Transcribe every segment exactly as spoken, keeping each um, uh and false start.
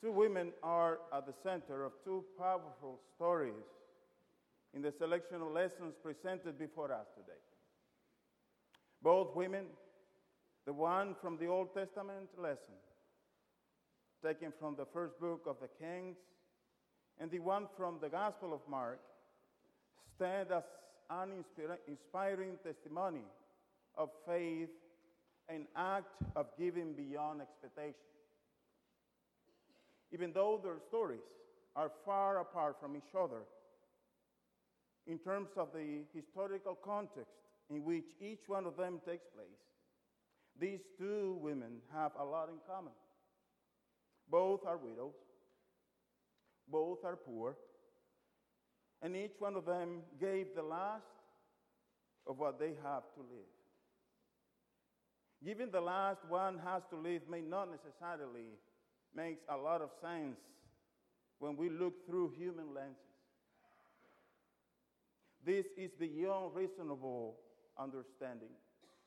Two women are at the center of two powerful stories in the selection of lessons presented before us today. Both women, the one from the Old Testament lesson, taken from the first book of the Kings, and the one from the Gospel of Mark, stand as an inspiring testimony of faith and act of giving beyond expectation. Even though their stories are far apart from each other, in terms of the historical context in which each one of them takes place, these two women have a lot in common. Both are widows, both are poor, and each one of them gave the last of what they have to live. Giving the last one has to live may not necessarily make a lot of sense when we look through human lenses. This is beyond reasonable understanding.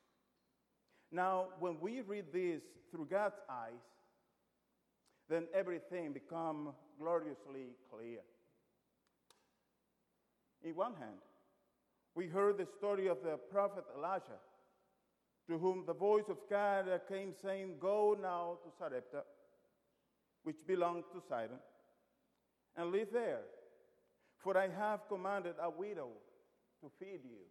Now, when we read this through God's eyes, then everything becomes gloriously clear. In one hand, we heard the story of the prophet Elijah, to whom the voice of God came saying, "Go now to Sarepta, which belonged to Sidon, and live there, for I have commanded a widow to feed you."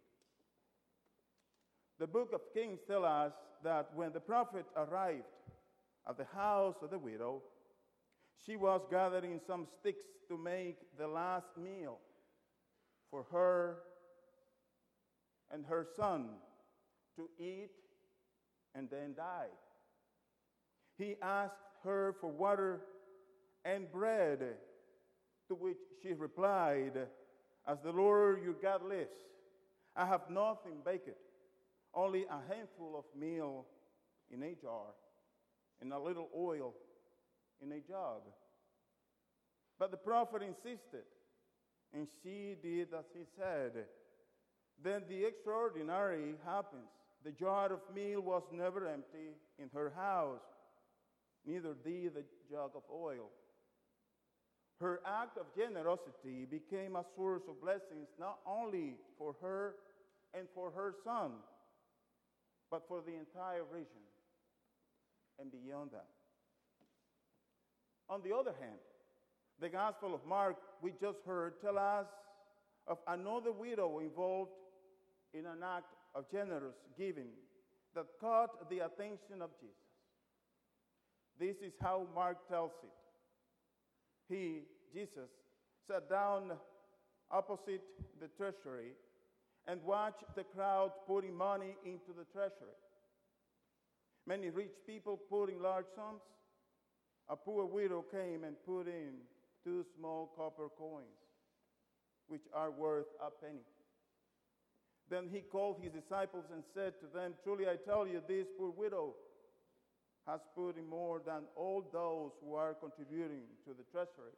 The book of Kings tells us that when the prophet arrived at the house of the widow, she was gathering some sticks to make the last meal for her and her son to eat and then die. He asked her for water and bread, to which she replied, "As the Lord your God lives, I have nothing baked, only a handful of meal in a jar and a little oil in a jug." But the prophet insisted, and she did as he said. Then the extraordinary happens. The jar of meal was never empty in her house, neither did the jug of oil. Her act of generosity became a source of blessings not only for her and for her son, but for the entire region and beyond that. On the other hand, the Gospel of Mark we just heard tells us of another widow involved in an act of generous giving that caught the attention of Jesus. This is how Mark tells it. He, Jesus, sat down opposite the treasury and watched the crowd putting money into the treasury. Many rich people put in large sums. A poor widow came and put in two small copper coins, which are worth a penny. Then he called his disciples and said to them, "Truly I tell you, this poor widow has put in more than all those who are contributing to the treasury.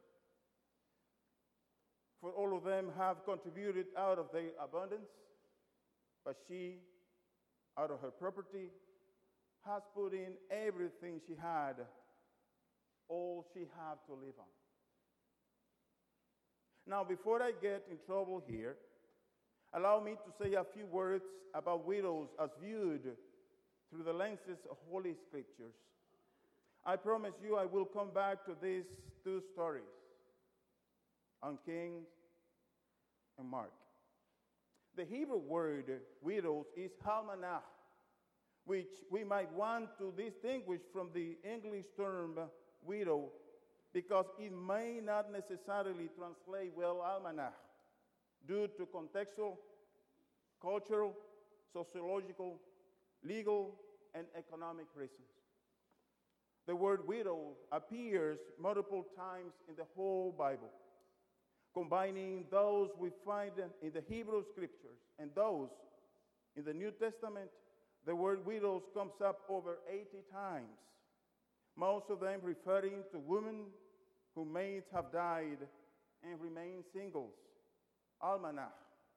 For all of them have contributed out of their abundance, but she, out of her property, has put in everything she had, all she had to live on." Now, before I get in trouble here, allow me to say a few words about widows as viewed through the lenses of Holy Scriptures. I promise you I will come back to these two stories on Kings and Mark. The Hebrew word widows is halmanah, which we might want to distinguish from the English term widow, because it may not necessarily translate well almanach due to contextual, cultural, sociological, legal, and economic reasons. The word widow appears multiple times in the whole Bible. Combining those we find in the Hebrew Scriptures and those in the New Testament, the word widows comes up over eighty times, most of them referring to women who may have died and remain singles, almanach.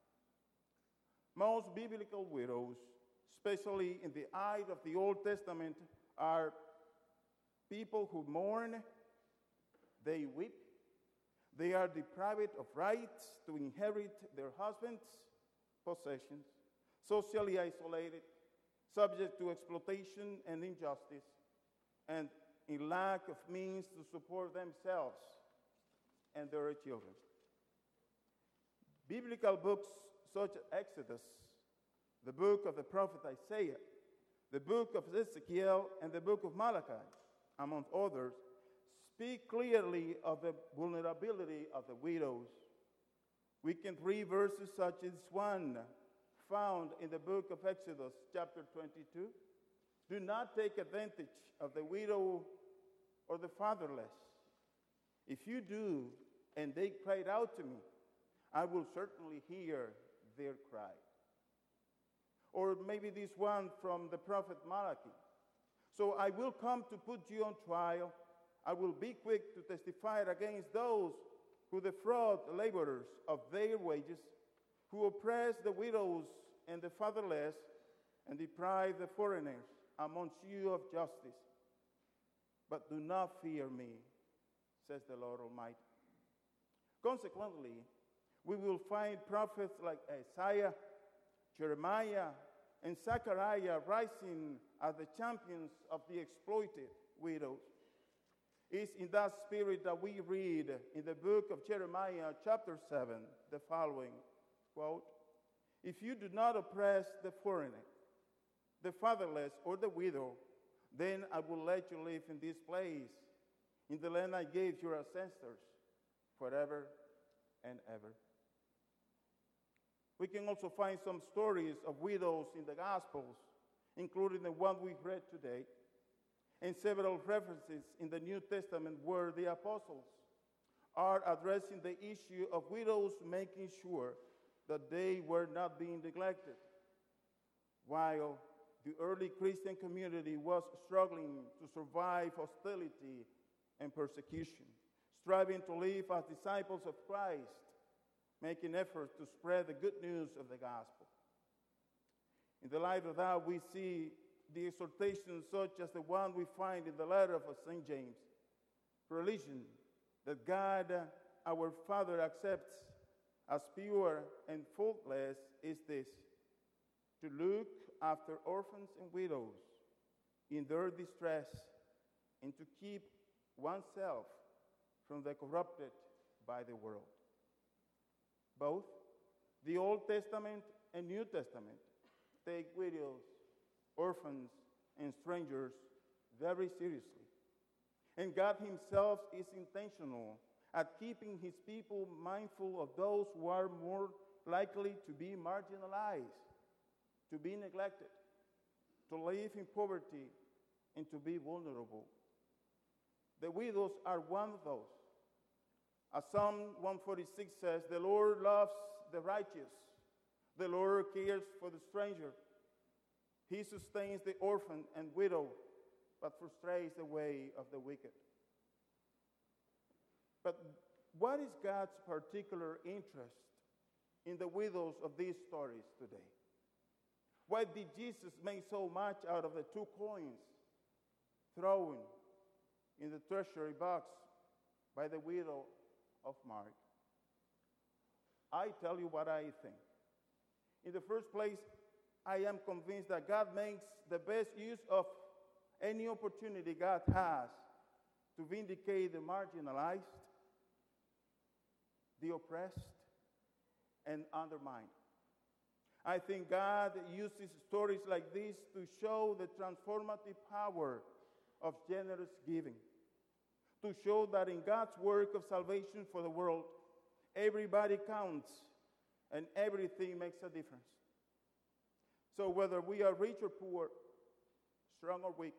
Most biblical widows, especially in the eye of the Old Testament, are people who mourn They weep. They are deprived of rights to inherit their husbands' possessions, socially isolated, subject to exploitation and injustice, and in lack of means to support themselves and their children. Biblical books such as Exodus, the book of the prophet Isaiah, the book of Ezekiel, and the book of Malachi, among others, speak clearly of the vulnerability of the widows. We can read verses such as one found in the book of Exodus, chapter twenty-two. Do not take advantage of the widow or the fatherless. If you do, and they cried out to me, I will certainly hear their cry. Or maybe this one from the prophet Malachi. So I will come to put you on trial. I will be quick to testify against those who defraud laborers of their wages, who oppress the widows and the fatherless, and deprive the foreigners amongst you of justice. But do not fear me, says the Lord Almighty. Consequently, we will find prophets like Isaiah, Jeremiah, and Zechariah rising as the champions of the exploited widows. It's in that spirit that we read in the book of Jeremiah, chapter seven, the following quote: If you do not oppress the foreigner, the fatherless, or the widow, then I will let you live in this place, in the land I gave your ancestors, forever and ever. We can also find some stories of widows in the Gospels, including the one we read today, and several references in the New Testament where the apostles are addressing the issue of widows, making sure that they were not being neglected, while the early Christian community was struggling to survive hostility and persecution, striving to live as disciples of Christ, making efforts to spread the good news of the gospel. In the light of that, we see the exhortations such as the one we find in the letter of Saint James. Religion that God, our Father, accepts as pure and faultless is this: to look after orphans and widows in their distress, and to keep oneself from the corrupted by the world. Both the Old Testament and New Testament take widows, orphans, and strangers very seriously. And God himself is intentional at keeping his people mindful of those who are more likely to be marginalized, to be neglected, to live in poverty, and to be vulnerable. The widows are one of those. As Psalm one forty-six says, the Lord loves the righteous. The Lord cares for the stranger. He sustains the orphan and widow, but frustrates the way of the wicked. But what is God's particular interest in the widows of these stories today? Why did Jesus make so much out of the two coins thrown in the treasury box by the widow of Mark? I tell you what I think. In the first place, I am convinced that God makes the best use of any opportunity God has to vindicate the marginalized, the oppressed, and undermined. I think God uses stories like this to show the transformative power of generous giving, to show that in God's work of salvation for the world, everybody counts and everything makes a difference. So whether we are rich or poor, strong or weak,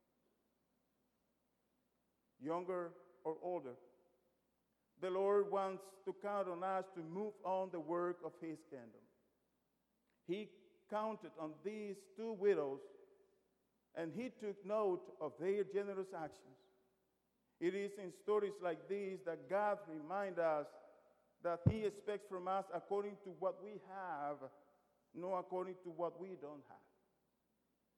younger or older, the Lord wants to count on us to move on the work of his kingdom. He counted on these two widows, and he took note of their generous actions. It is in stories like these that God reminds us that he expects from us according to what we have, not according to what we don't have.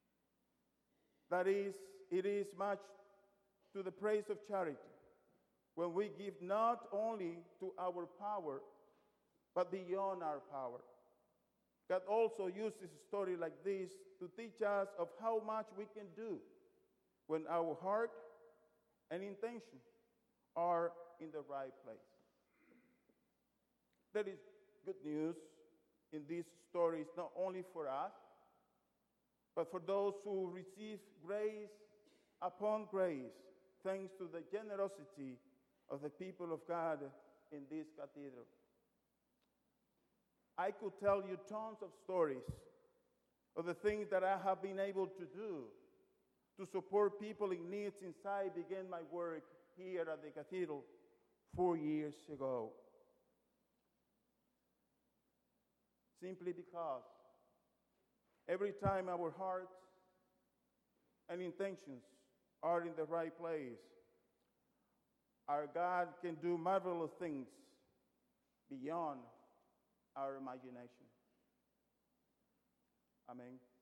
That is, it is much to the praise of charity when we give not only to our power, but beyond our power. God also uses a story like this to teach us of how much we can do when our heart and intention are in the right place. There is good news in these stories, not only for us, but for those who receive grace upon grace, thanks to the generosity of the people of God in this cathedral. I could tell you tons of stories of the things that I have been able to do to support people in need since I began my work here at the cathedral four years ago. Simply because every time our hearts and intentions are in the right place, our God can do marvelous things beyond our imagination. Amen.